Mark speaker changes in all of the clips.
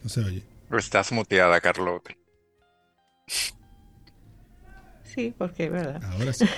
Speaker 1: No se oye.
Speaker 2: Estás muteada, Carlota.
Speaker 3: Sí, porque es verdad.
Speaker 1: Ahora sí.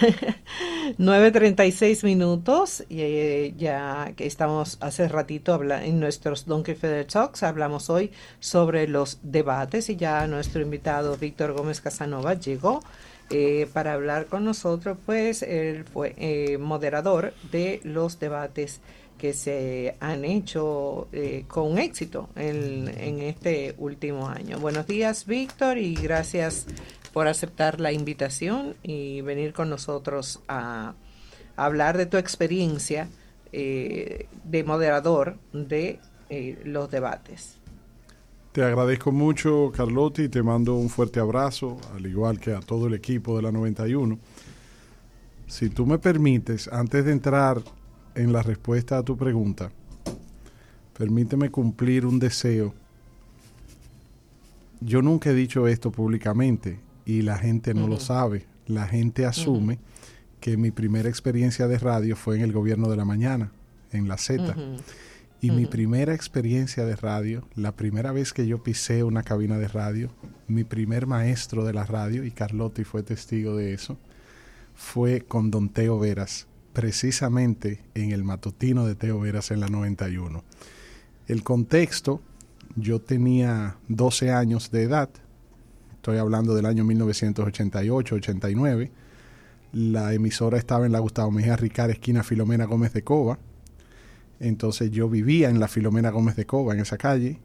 Speaker 3: 9:36 y ya que estamos hace ratito en nuestros Donkey Feather Talks, hablamos hoy sobre los debates y ya nuestro invitado Víctor Gómez Casanova llegó para hablar con nosotros, pues él fue moderador de los debates que se han hecho con éxito en este último año. Buenos días, Víctor, y gracias por aceptar la invitación y venir con nosotros a hablar de tu experiencia de moderador de los debates.
Speaker 4: Te agradezco mucho, Carlotti, y te mando un fuerte abrazo, al igual que a todo el equipo de la 91. Si tú me permites, antes de entrar en la respuesta a tu pregunta, permíteme cumplir un deseo. Yo nunca he dicho esto públicamente y la gente no lo sabe. La gente asume que mi primera experiencia de radio fue en el Gobierno de la Mañana, en la Z. Y mi primera experiencia de radio, la primera vez que yo pisé una cabina de radio, mi primer maestro de la radio, y Carlotti fue testigo de eso, fue con don Teo Veras, precisamente en el matutino de Teo Veras en la 91. El contexto, yo tenía 12 años de edad, estoy hablando del año 1988-89, la emisora estaba en la Gustavo Mejía Ricard, esquina Filomena Gómez de Cova. Entonces yo vivía en la Filomena Gómez de Cova, en esa calle,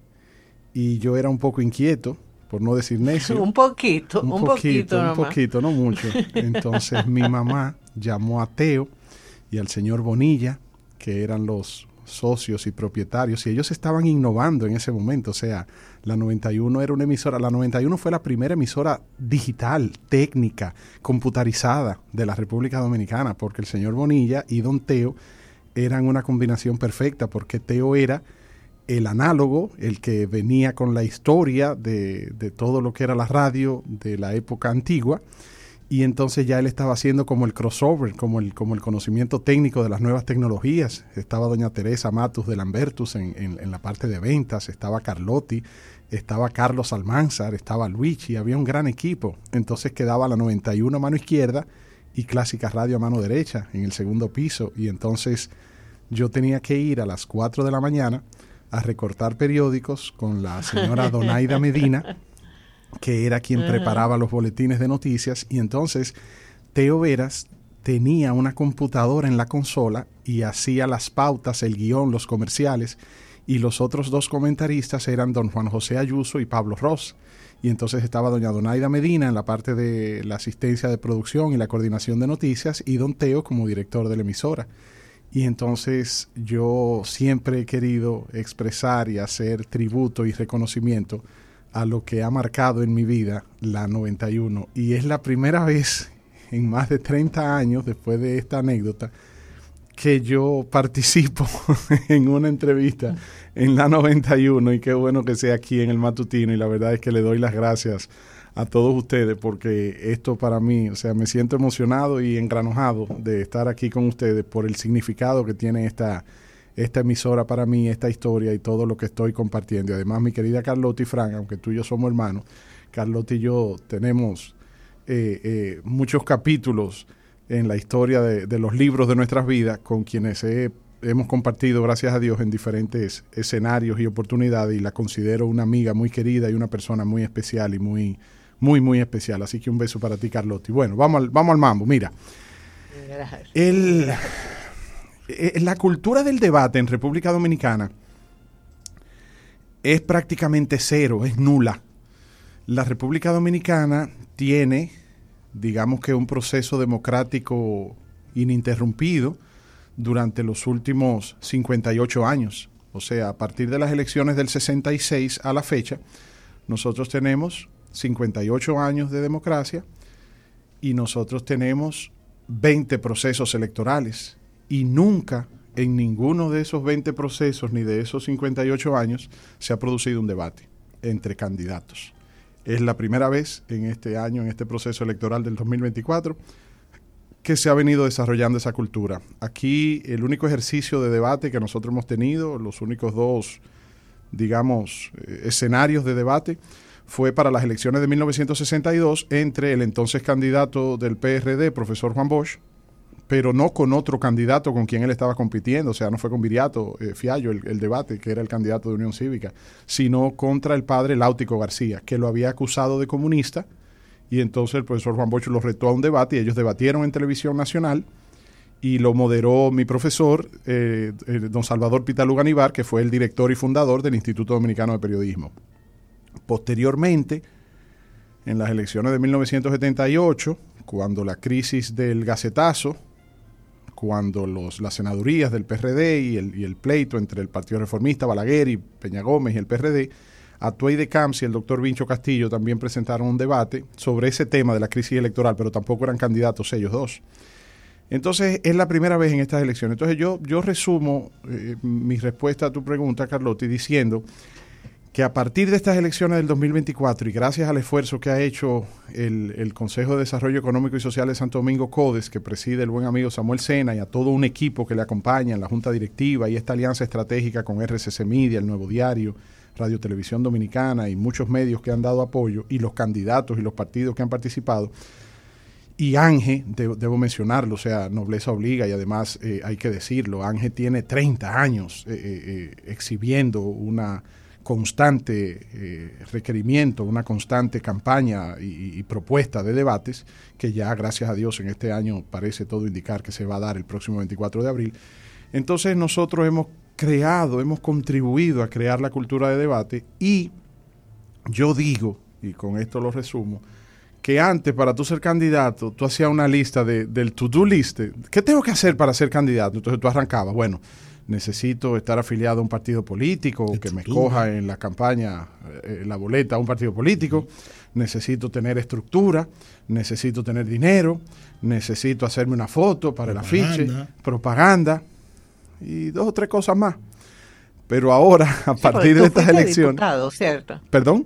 Speaker 4: y yo era un poco inquieto, por no decir necio.
Speaker 3: Un poquito, un poquito
Speaker 4: un
Speaker 3: nomás.
Speaker 4: poquito, no mucho. Entonces mi mamá llamó a Teo y al señor Bonilla, que eran los socios y propietarios, y ellos estaban innovando en ese momento. O sea, la 91 era una emisora, la 91 fue la primera emisora digital, técnica, computarizada de la República Dominicana, porque el señor Bonilla y don Teo eran una combinación perfecta, porque Teo era el análogo, el que venía con la historia de todo lo que era la radio de la época antigua, y entonces ya él estaba haciendo como el crossover, como el conocimiento técnico de las nuevas tecnologías. Estaba doña Teresa Matus de Lambertus en la parte de ventas, estaba Carlotti, estaba Carlos Almanzar, estaba Luigi, había un gran equipo. Entonces quedaba la 91 a mano izquierda y Clásica Radio a mano derecha en el segundo piso, y entonces yo tenía que ir a las 4 de la mañana a recortar periódicos con la señora Donaida Medina, que era quien preparaba los boletines de noticias, y entonces Teo Veras tenía una computadora en la consola y hacía las pautas, el guión, los comerciales, y los otros dos comentaristas eran don Juan José Ayuso y Pablo Ross. Y entonces estaba doña Donaida Medina en la parte de la asistencia de producción y la coordinación de noticias, y don Teo como director de la emisora. Y entonces yo siempre he querido expresar y hacer tributo y reconocimiento a lo que ha marcado en mi vida la 91. Y es la primera vez en más de 30 años, después de esta anécdota, que yo participo en una entrevista en la 91, y qué bueno que sea aquí en el matutino, y la verdad es que le doy las gracias a todos ustedes, porque esto para mí, o sea, me siento emocionado y engranojado de estar aquí con ustedes por el significado que tiene esta emisora para mí, esta historia y todo lo que estoy compartiendo. Y además, mi querida Carlotti y Frank, aunque tú y yo somos hermanos, Carlotti y yo tenemos muchos capítulos en la historia de los libros de nuestras vidas, con quienes hemos compartido, gracias a Dios, en diferentes escenarios y oportunidades, y la considero una amiga muy querida y una persona muy especial y muy especial. Así que un beso para ti, Carlotti. Bueno, vamos al mambo. Mira, la cultura del debate en República Dominicana es prácticamente cero, es nula. La República Dominicana tiene, digamos que un proceso democrático ininterrumpido durante los últimos 58 años. O sea, a partir de las elecciones del 66 a la fecha, nosotros tenemos 58 años de democracia y nosotros tenemos 20 procesos electorales, y nunca en ninguno de esos 20 procesos ni de esos 58 años se ha producido un debate entre candidatos. Es la primera vez en este año, en este proceso electoral del 2024, que se ha venido desarrollando esa cultura. Aquí el único ejercicio de debate que nosotros hemos tenido, los únicos dos digamos, escenarios de debate fue para las elecciones de 1962 entre el entonces candidato del PRD, profesor Juan Bosch, pero no con otro candidato con quien él estaba compitiendo, o sea, no fue con Viriato Fiallo el debate, que era el candidato de Unión Cívica, sino contra el padre Láutico García, que lo había acusado de comunista, y entonces el profesor Juan Bosch lo retó a un debate, y ellos debatieron en televisión nacional, y lo moderó mi profesor, don Salvador Pitalú Ganibar, que fue el director y fundador del Instituto Dominicano de Periodismo. Posteriormente, en las elecciones de 1978, cuando la crisis del gacetazo, cuando las senadurías del PRD y el pleito entre el Partido Reformista, Balaguer y Peña Gómez y el PRD, Atuey de Camps y el doctor Vincho Castillo también presentaron un debate sobre ese tema de la crisis electoral, pero tampoco eran candidatos ellos dos. Entonces, es la primera vez en estas elecciones. Entonces, yo resumo mi respuesta a tu pregunta, Carlotti, diciendo que a partir de estas elecciones del 2024 y gracias al esfuerzo que ha hecho el Consejo de Desarrollo Económico y Social de Santo Domingo, CODES, que preside el buen amigo Samuel Sena, y a todo un equipo que le acompaña en la Junta Directiva y esta alianza estratégica con RCC Media, el Nuevo Diario, Radio Televisión Dominicana y muchos medios que han dado apoyo, y los candidatos y los partidos que han participado, y Ángel, debo mencionarlo, o sea, nobleza obliga, y además hay que decirlo, Ángel tiene 30 años exhibiendo una constante requerimiento, una constante campaña y propuesta de debates, que ya gracias a Dios en este año parece todo indicar que se va a dar el próximo 24 de abril. Entonces nosotros hemos contribuido a crear la cultura de debate, y yo digo, y con esto lo resumo, que antes para tú ser candidato, tú hacías una lista del to-do list, ¿qué tengo que hacer para ser candidato? Entonces tú arrancabas, bueno, necesito estar afiliado a un partido político, que me escoja en la campaña, la boleta a un partido político, necesito tener estructura, necesito tener dinero, necesito hacerme una foto para el afiche, propaganda, y 2 o 3 cosas más. Pero ahora, a partir de estas elecciones...
Speaker 3: Diputado, ¿cierto?
Speaker 4: ¿Perdón?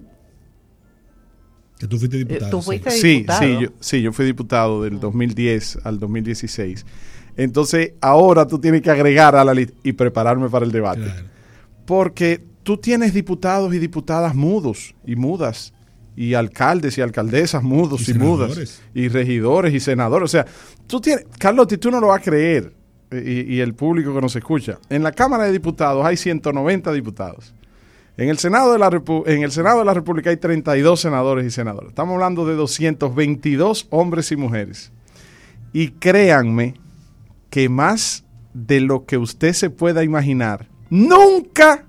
Speaker 1: Que tú fuiste diputado.
Speaker 3: ¿Tú fuiste diputado?
Speaker 4: Sí, yo fui diputado del 2010 al 2016. Entonces, ahora tú tienes que agregar a la lista y prepararme para el debate. Claro. Porque tú tienes diputados y diputadas mudos y mudas, y alcaldes y alcaldesas mudos y mudas, y regidores y senadores. O sea, tú tienes... Carlotti, tú no lo vas a creer, y el público que nos escucha. En la Cámara de Diputados hay 190 diputados. En el Senado de la República hay 32 senadores y senadoras. Estamos hablando de 222 hombres y mujeres. Y créanme que más de lo que usted se pueda imaginar, nunca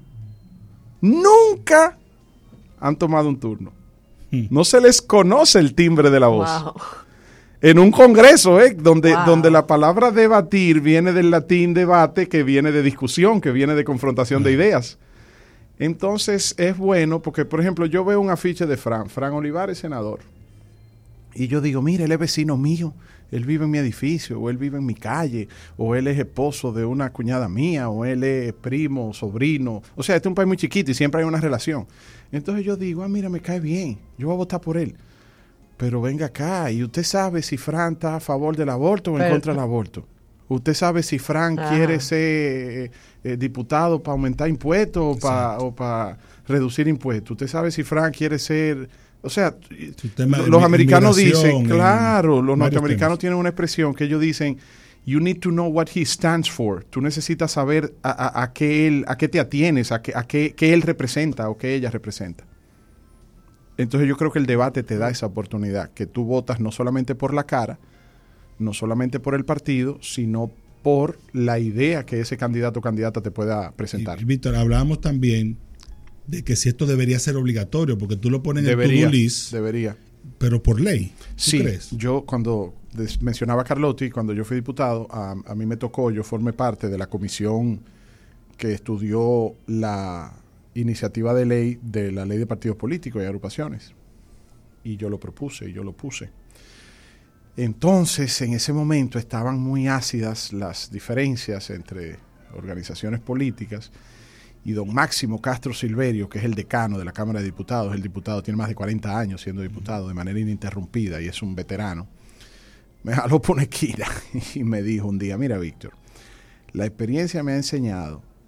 Speaker 4: han tomado un turno. No se les conoce el timbre de la voz. Wow. En un congreso, donde la palabra debatir viene del latín debate, que viene de discusión, que viene de confrontación de ideas. Entonces es bueno porque, por ejemplo, yo veo un afiche de Fran Olivares, senador, y yo digo, mira, él es vecino mío, él vive en mi edificio, o él vive en mi calle, o él es esposo de una cuñada mía, o él es primo, sobrino. O sea, este es un país muy chiquito y siempre hay una relación. Entonces yo digo, mira, me cae bien, yo voy a votar por él. Pero venga acá, y usted sabe si Fran está a favor del aborto o en contra del aborto. Usted sabe si Fran quiere ser diputado para aumentar impuestos o para reducir impuestos. Usted sabe si Fran quiere ser... O sea, los americanos dicen, claro, los norteamericanos tienen una expresión que ellos dicen, you need to know what he stands for. Tú necesitas saber a qué te atienes, a qué él representa o qué ella representa. Entonces yo creo que el debate te da esa oportunidad, que tú votas no solamente por la cara, no solamente por el partido, sino por la idea que ese candidato o candidata te pueda presentar.
Speaker 1: Y Víctor, hablábamos también de que si esto debería ser obligatorio, porque tú lo pones en el to-do list.
Speaker 4: Debería.
Speaker 1: Pero por ley.
Speaker 4: Sí,
Speaker 1: ¿crees?
Speaker 4: Yo cuando mencionaba a Carlotti, cuando yo fui diputado, a mí me tocó, yo formé parte de la comisión que estudió la iniciativa de ley de la ley de partidos políticos y agrupaciones. Y yo lo propuse y yo lo puse. Entonces, en ese momento estaban muy ácidas las diferencias entre organizaciones políticas, y don Máximo Castro Silverio, que es el decano de la Cámara de Diputados, el diputado tiene más de 40 años siendo diputado de manera ininterrumpida y es un veterano, me jaló por una esquina y me dijo un día, mira Víctor, la experiencia me ha enseñado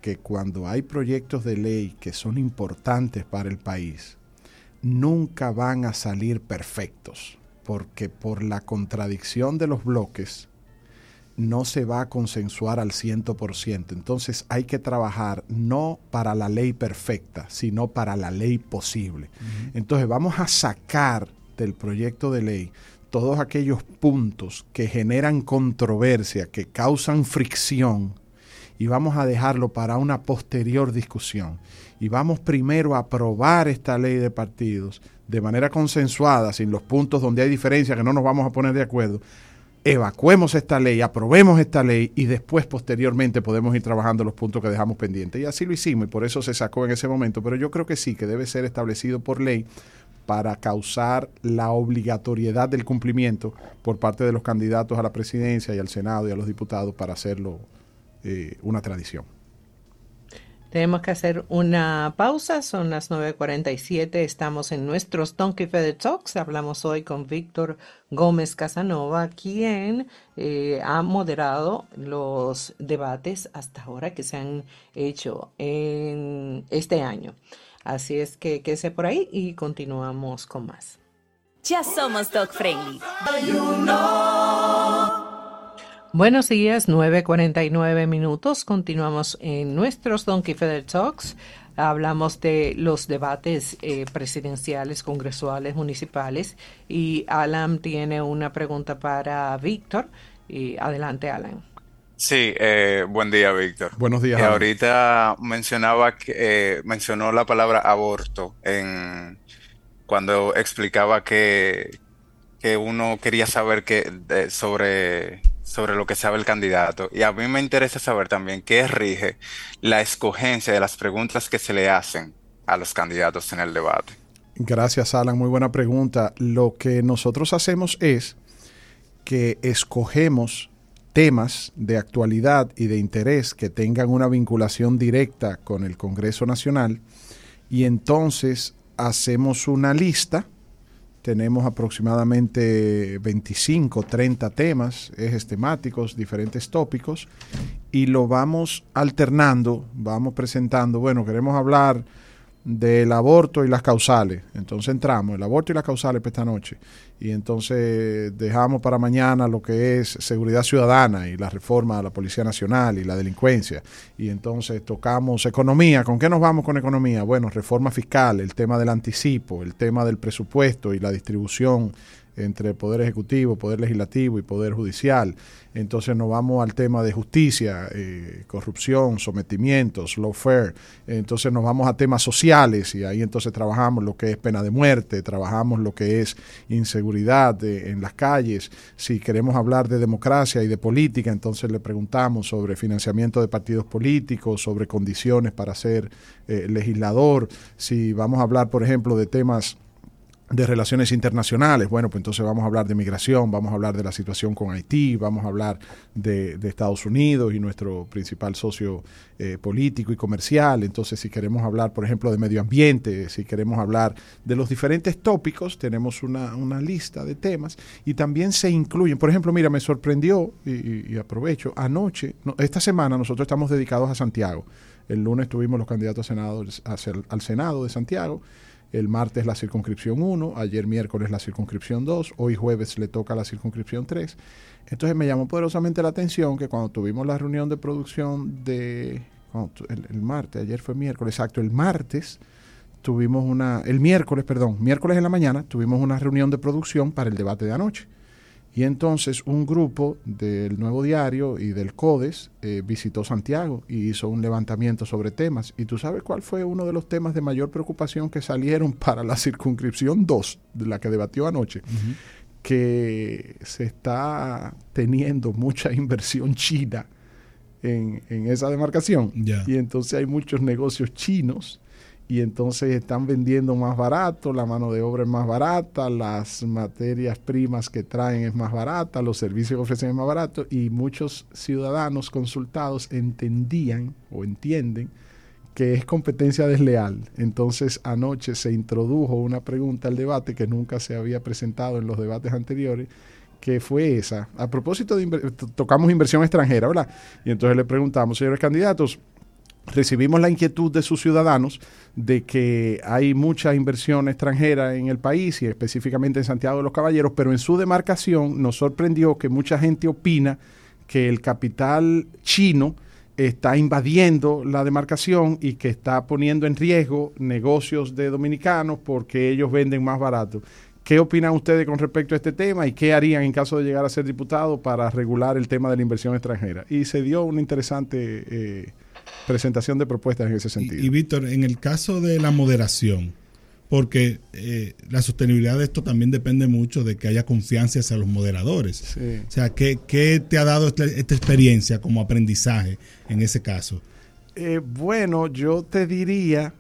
Speaker 4: que cuando hay proyectos de ley que son importantes para el país, nunca van a salir perfectos, porque por la contradicción de los bloques no se va a consensuar al 100%. Entonces hay que trabajar no para la ley perfecta, sino para la ley posible. Entonces vamos a sacar del proyecto de ley todos aquellos puntos que generan controversia, que causan fricción, y vamos a dejarlo para una posterior discusión. Y vamos primero a aprobar esta ley de partidos de manera consensuada, sin los puntos donde hay diferencia, que no nos vamos a poner de acuerdo. Evacuemos esta ley, aprobemos esta ley y después posteriormente podemos ir trabajando los puntos que dejamos pendientes. Y así lo hicimos y por eso se sacó en ese momento. Pero yo creo que sí, que debe ser establecido por ley para causar la obligatoriedad del cumplimiento por parte de los candidatos a la presidencia y al Senado y a los diputados para hacerlo una tradición.
Speaker 3: Tenemos que hacer una pausa, son las 9:47, estamos en nuestros Donkey Feather Talks. Hablamos hoy con Víctor Gómez Casanova, quien ha moderado los debates hasta ahora que se han hecho en este año. Así es que quédese por ahí y continuamos con más.
Speaker 5: Ya somos dog friendly.
Speaker 3: Buenos días, 9:49. Continuamos en nuestros Donkey Feather Talks. Hablamos de los debates presidenciales, congresuales, municipales. Y Alan tiene una pregunta para Víctor. Adelante, Alan.
Speaker 2: Sí, buen día, Víctor.
Speaker 4: Buenos días.
Speaker 2: Ahorita mencionó la palabra aborto cuando explicaba que uno quería saber sobre lo que sabe el candidato. Y a mí me interesa saber también qué rige la escogencia de las preguntas que se le hacen a los candidatos en el debate.
Speaker 4: Gracias, Alan. Muy buena pregunta. Lo que nosotros hacemos es que escogemos temas de actualidad y de interés que tengan una vinculación directa con el Congreso Nacional y entonces hacemos una lista. Tenemos aproximadamente 25, 30 temas, ejes temáticos, diferentes tópicos, y lo vamos alternando, vamos presentando, bueno, queremos hablar del aborto y las causales, entonces entramos, el aborto y las causales para esta noche, y entonces dejamos para mañana lo que es seguridad ciudadana y la reforma de la Policía Nacional y la delincuencia, y entonces tocamos economía. ¿Con qué nos vamos con economía? Bueno, reforma fiscal, el tema del anticipo, el tema del presupuesto y la distribución entre Poder Ejecutivo, Poder Legislativo y Poder Judicial. Entonces nos vamos al tema de justicia, corrupción, sometimientos, lawfare. Entonces nos vamos a temas sociales y ahí entonces trabajamos lo que es pena de muerte, trabajamos lo que es inseguridad en las calles. Si queremos hablar de democracia y de política, entonces le preguntamos sobre financiamiento de partidos políticos, sobre condiciones para ser legislador. Si vamos a hablar, por ejemplo, de temas de relaciones internacionales, bueno, pues entonces vamos a hablar de migración, vamos a hablar de la situación con Haití, vamos a hablar de Estados Unidos y nuestro principal socio político y comercial. Entonces, si queremos hablar, por ejemplo, de medio ambiente, si queremos hablar de los diferentes tópicos, tenemos una lista de temas y también se incluyen. Por ejemplo, mira, me sorprendió y aprovecho, esta semana nosotros estamos dedicados a Santiago. El lunes tuvimos los candidatos a senadores al Senado de Santiago. El martes la circunscripción 1, ayer miércoles la circunscripción 2, hoy jueves le toca la circunscripción 3. Entonces me llamó poderosamente la atención que cuando tuvimos la reunión de producción el martes, ayer fue miércoles, exacto, miércoles en la mañana tuvimos una reunión de producción para el debate de anoche. Y entonces un grupo del Nuevo Diario y del CODES visitó Santiago y hizo un levantamiento sobre temas. ¿Y tú sabes cuál fue uno de los temas de mayor preocupación que salieron para la circunscripción 2, de la que debatió anoche? Uh-huh. Que se está teniendo mucha inversión china en esa demarcación. Yeah. Y entonces hay muchos negocios chinos. Y entonces están vendiendo más barato, la mano de obra es más barata, las materias primas que traen es más barata, los servicios que ofrecen es más barato, y muchos ciudadanos consultados entendían o entienden que es competencia desleal. Entonces anoche se introdujo una pregunta al debate que nunca se había presentado en los debates anteriores, que fue esa. A propósito tocamos inversión extranjera, ¿verdad? Y entonces le preguntamos, señores candidatos, recibimos la inquietud de sus ciudadanos de que hay mucha inversión extranjera en el país y específicamente en Santiago de los Caballeros, pero en su demarcación nos sorprendió que mucha gente opina que el capital chino está invadiendo la demarcación y que está poniendo en riesgo negocios de dominicanos porque ellos venden más barato. ¿Qué opinan ustedes con respecto a este tema y qué harían en caso de llegar a ser diputados para regular el tema de la inversión extranjera? Y se dio una interesante presentación de propuestas en ese sentido.
Speaker 1: Y Víctor, en el caso de la moderación, porque la sostenibilidad de esto también depende mucho de que haya confianza hacia los moderadores.
Speaker 4: Sí.
Speaker 1: O sea, ¿qué te ha dado esta experiencia como aprendizaje en ese caso?
Speaker 4: Bueno, yo te diría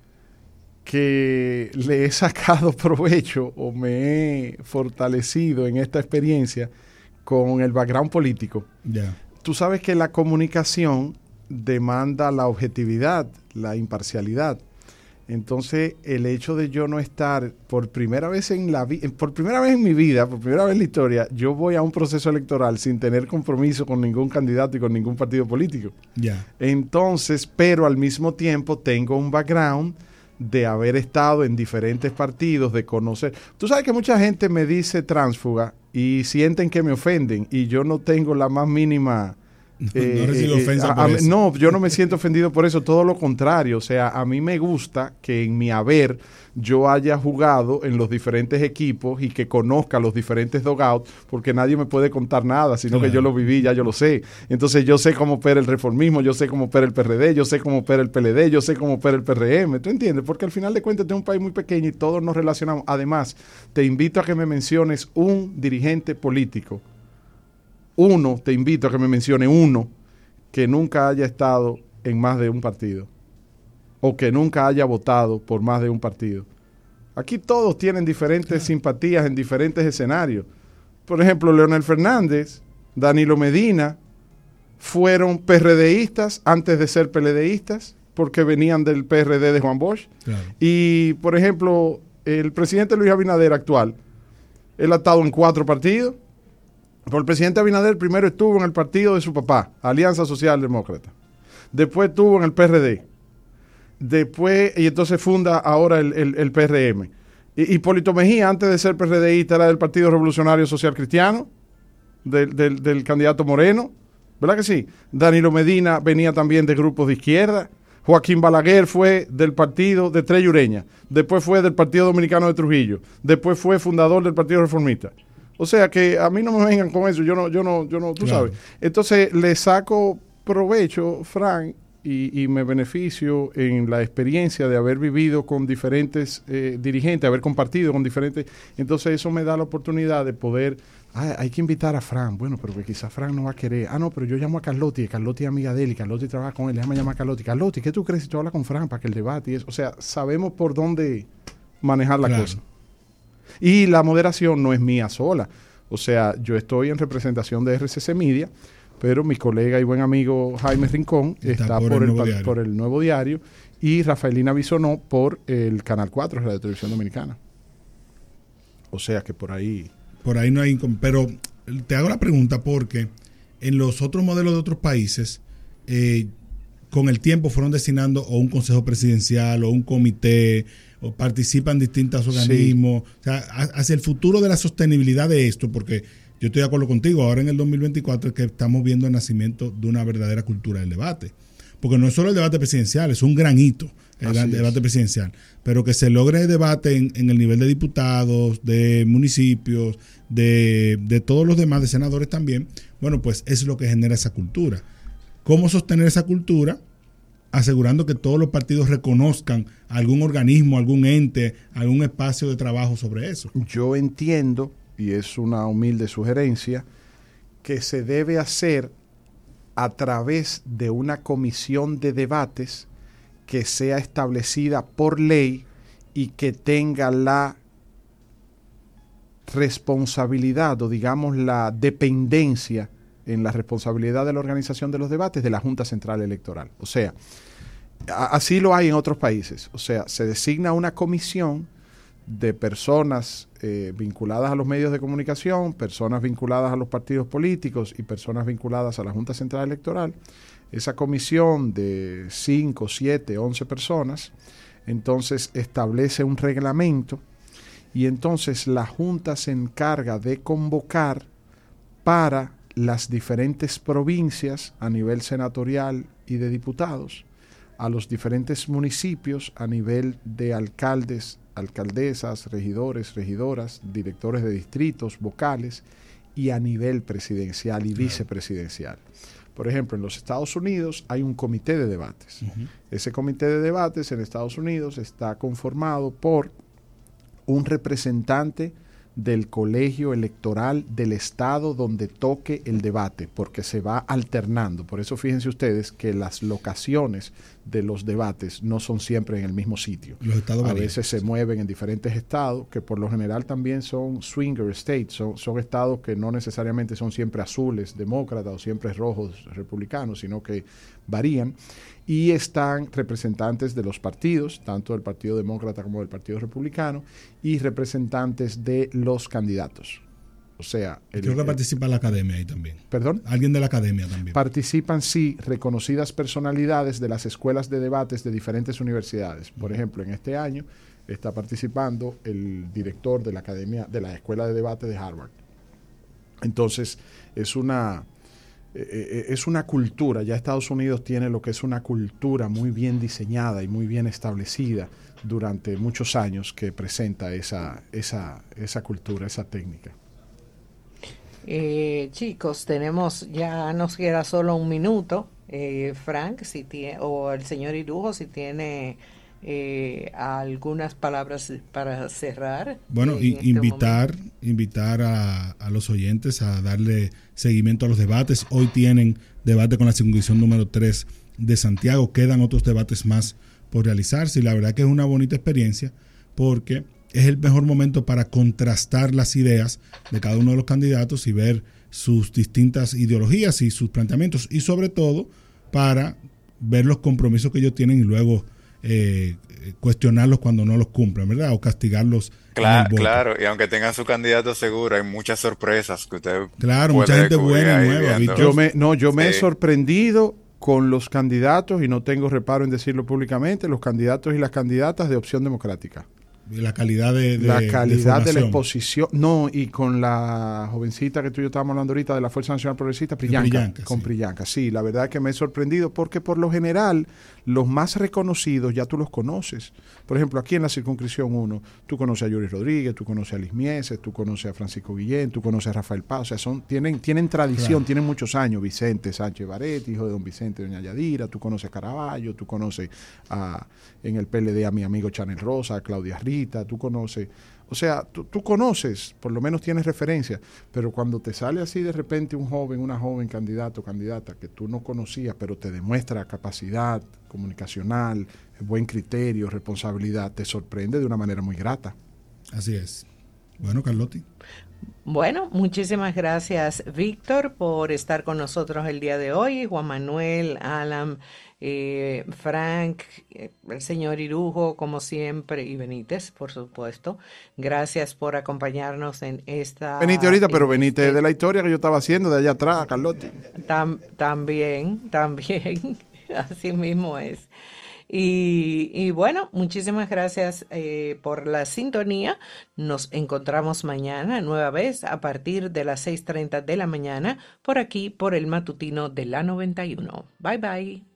Speaker 4: que le he sacado provecho o me he fortalecido en esta experiencia con el background político.
Speaker 1: Ya.
Speaker 4: Tú sabes que la comunicación demanda la objetividad, la imparcialidad. Entonces, el hecho de yo no estar por primera vez en mi vida, por primera vez en la historia, yo voy a un proceso electoral sin tener compromiso con ningún candidato y con ningún partido político.
Speaker 1: Ya.
Speaker 4: Entonces, pero al mismo tiempo tengo un background de haber estado en diferentes partidos, de conocer. Tú sabes que mucha gente me dice tránsfuga y sienten que me ofenden y yo no tengo la más mínima...
Speaker 1: no recibo ofensa por eso.
Speaker 4: No, yo no me siento ofendido por eso, todo lo contrario. O sea, a mí me gusta que en mi haber yo haya jugado en los diferentes equipos y que conozca los diferentes dugouts, porque nadie me puede contar nada, sino que yo lo viví, ya yo lo sé. Entonces yo sé cómo opera el reformismo, yo sé cómo opera el PRD, yo sé cómo opera el PLD, yo sé cómo opera el PRM. ¿Tú entiendes? Porque al final de cuentas este es un país muy pequeño y todos nos relacionamos. Además, te invito a que me menciones un dirigente político. Te invito a que me mencione uno que nunca haya estado en más de un partido o que nunca haya votado por más de un partido. Aquí todos tienen diferentes simpatías en diferentes escenarios. Por ejemplo, Leonel Fernández, Danilo Medina, fueron PRDistas antes de ser PLDistas porque venían del PRD de Juan Bosch.
Speaker 1: Claro.
Speaker 4: Y, por ejemplo, el presidente Luis Abinader actual, él ha estado en 4 partidos. Pero el presidente Abinader primero estuvo en el partido de su papá, Alianza Social Demócrata. Después estuvo en el PRD. Y entonces funda ahora el PRM. Hipólito Mejía, antes de ser PRDista, era del Partido Revolucionario Social Cristiano, del candidato Moreno. ¿Verdad que sí? Danilo Medina venía también de grupos de izquierda. Joaquín Balaguer fue del partido de Estrella Ureña. Después fue del Partido Dominicano de Trujillo. Después fue fundador del Partido Reformista. O sea que a mí no me vengan con eso, yo no, tú sabes. Entonces le saco provecho, Frank, y me beneficio en la experiencia de haber vivido con diferentes dirigentes, haber compartido con diferentes. Entonces eso me da la oportunidad de poder, hay que invitar a Frank, bueno, pero que quizás Frank no va a querer. No, pero yo llamo a Carlotti es amiga de él, y Carlotti trabaja con él, déjame llamar a Carlotti. Carlotti, ¿qué tú crees si tú hablas con Frank para que el debate y eso? O sea, sabemos por dónde manejar la cosa. Y la moderación no es mía sola. O sea, yo estoy en representación de RCC Media, pero mi colega y buen amigo Jaime Rincón está por el Nuevo Diario y Rafaelina Bisonó por el Canal 4 de la Televisión Dominicana. O sea que por ahí...
Speaker 1: Por ahí no hay... Pero te hago la pregunta porque en los otros modelos de otros países, con el tiempo fueron designando o un consejo presidencial o un comité, o participan distintos organismos. Sí. O sea, hacia el futuro de la sostenibilidad de esto, porque yo estoy de acuerdo contigo, ahora en el 2024 es que estamos viendo el nacimiento de una verdadera cultura del debate. Porque no es solo el debate presidencial, es un gran hito el debate presidencial. Pero que se logre el debate en el nivel de diputados, de municipios, de todos los demás, de senadores también, bueno, pues es lo que genera esa cultura. ¿Cómo sostener esa cultura? Asegurando que todos los partidos reconozcan algún organismo, algún ente, algún espacio de trabajo sobre eso.
Speaker 4: Yo entiendo, y es una humilde sugerencia, que se debe hacer a través de una comisión de debates que sea establecida por ley y que tenga la responsabilidad o digamos la dependencia en la responsabilidad de la organización de los debates de la Junta Central Electoral. O sea, así lo hay en otros países. O sea, se designa una comisión de personas vinculadas a los medios de comunicación, personas vinculadas a los partidos políticos y personas vinculadas a la Junta Central Electoral, Esa comisión de 5, 7, 11 personas, entonces establece un reglamento y entonces la Junta se encarga de convocar para las diferentes provincias a nivel senatorial y de diputados, a los diferentes municipios a nivel de alcaldes, alcaldesas, regidores, regidoras, directores de distritos, vocales, y a nivel presidencial y vicepresidencial. Por ejemplo, en los Estados Unidos hay un comité de debates. Ese comité de debates en Estados Unidos está conformado por un representante del colegio electoral del estado donde toque el debate, porque se va alternando. Por eso fíjense ustedes que las locaciones de los debates no son siempre en el mismo sitio.
Speaker 1: Los estados
Speaker 4: a veces se mueven en diferentes estados, que por lo general también son swinger states, son estados que no necesariamente son siempre azules, demócratas, o siempre rojos, republicanos, sino que varían. Y están representantes de los partidos, tanto del Partido Demócrata como del Partido Republicano, y representantes de los candidatos. O sea,
Speaker 1: creo que participa la academia ahí también.
Speaker 4: ¿Perdón?
Speaker 1: Alguien de la academia también.
Speaker 4: Participan, sí, reconocidas personalidades de las escuelas de debates de diferentes universidades. Por ejemplo, en este año está participando el director de la academia, de la Escuela de Debate de Harvard. Entonces, es una cultura, ya Estados Unidos tiene lo que es una cultura muy bien diseñada y muy bien establecida durante muchos años que presenta esa cultura, esa técnica.
Speaker 3: Chicos, ya nos queda solo un minuto. Frank, o el señor Irujo, si tiene algunas palabras para cerrar.
Speaker 1: Bueno, invitar a los oyentes a darle seguimiento a los debates. Hoy tienen debate con la circunscripción número 3 de Santiago. Quedan otros debates más por realizarse y la verdad que es una bonita experiencia porque es el mejor momento para contrastar las ideas de cada uno de los candidatos y ver sus distintas ideologías y sus planteamientos y sobre todo para ver los compromisos que ellos tienen y luego cuestionarlos cuando no los cumplan, ¿verdad? O castigarlos.
Speaker 2: Claro, y aunque tengan su candidato seguro, hay muchas sorpresas que usted
Speaker 1: mucha gente buena y nueva.
Speaker 4: Yo me he sorprendido con los candidatos, y no tengo reparo en decirlo públicamente, los candidatos y las candidatas de Opción Democrática.
Speaker 1: La calidad de
Speaker 4: la exposición. No, y con la jovencita que tú y yo estábamos hablando ahorita de la Fuerza Nacional Progresista, Priyanka, sí, la verdad es que me he sorprendido porque por lo general los más reconocidos ya tú los conoces. Por ejemplo, aquí en la circunscripción 1, tú conoces a Yuri Rodríguez, tú conoces a Liz Mieses, tú conoces a Francisco Guillén, tú conoces a Rafael Paz, o sea, tienen tradición, tienen muchos años. Vicente Sánchez Baret, hijo de don Vicente y doña Yadira, tú conoces a Caraballo, tú conoces en el PLD a mi amigo Chanel Rosa, a Claudia Rita, tú conoces, o sea, tú conoces, por lo menos tienes referencia, pero cuando te sale así de repente una joven candidato o candidata que tú no conocías, pero te demuestra capacidad comunicacional, buen criterio, responsabilidad, te sorprende de una manera muy grata.
Speaker 1: Así es. Bueno, Carlotti.
Speaker 3: Bueno, muchísimas gracias, Víctor, por estar con nosotros el día de hoy. Juan Manuel, Alan, Frank, el señor Irujo, como siempre, y Benítez, por supuesto. Gracias por acompañarnos en esta...
Speaker 4: Venite ahorita, pero venite de la historia que yo estaba haciendo de allá atrás, Carlotti.
Speaker 3: También, así mismo es. Y bueno, muchísimas gracias por la sintonía. Nos encontramos mañana nueva vez a partir de las 6:30 de la mañana por aquí, por el matutino de la 91. Bye bye.